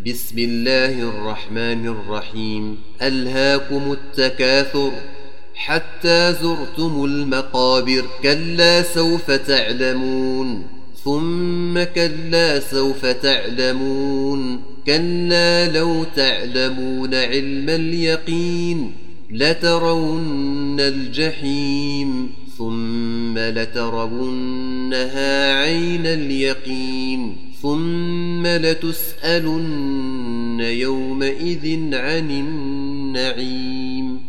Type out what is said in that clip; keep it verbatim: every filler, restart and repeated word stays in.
بسم الله الرحمن الرحيم. ألهاكم التكاثر حتى زرتم المقابر. كلا سوف تعلمون ثم كلا سوف تعلمون. كلا لو تعلمون علم اليقين لترون الجحيم ثم لترونها عين اليقين ثم لتسألن يومئذ عن النعيم.